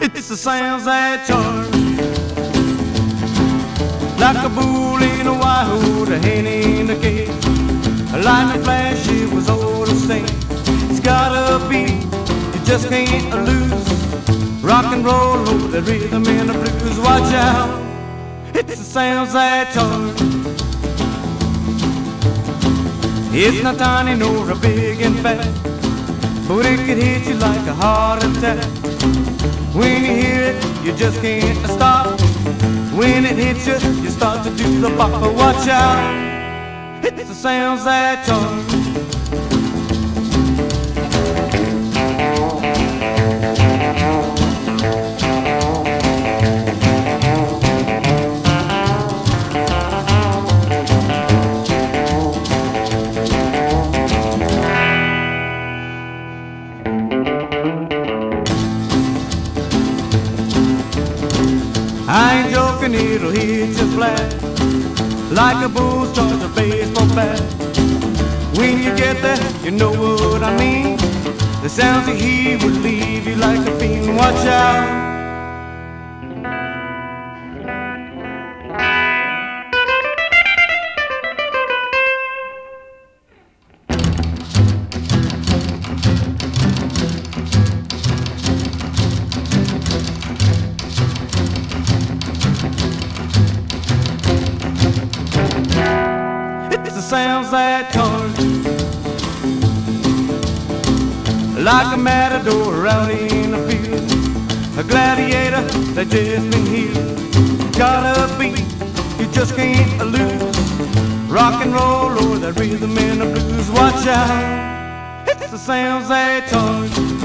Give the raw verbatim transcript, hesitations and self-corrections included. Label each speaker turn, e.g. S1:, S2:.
S1: It's the sounds that charm, like a bull in a wire hole, a hen in a cage. A lightning flash, it was all the same. It's got a beat, you just can't lose. Rock and roll, oh, the rhythm and the blues. Watch out, it's the sounds that charm. It's not tiny nor a big and fat, but it could hit you like a heart attack. When you hear it, you just can't stop. When it hits you, you start to do the bop. But watch out, it's the sounds that charm. I ain't joking, it'll hit you flat, like a bull's charge a baseball bat. When you get there, you know what I mean. The sounds you hear will leave you like a fiend. Watch out. It's the sounds that charm, like a matador out in the field, a gladiator that just been healed. Got a beat, you just can't lose. Rock and roll, or that rhythm and the blues. Watch out, it's the sounds that charm.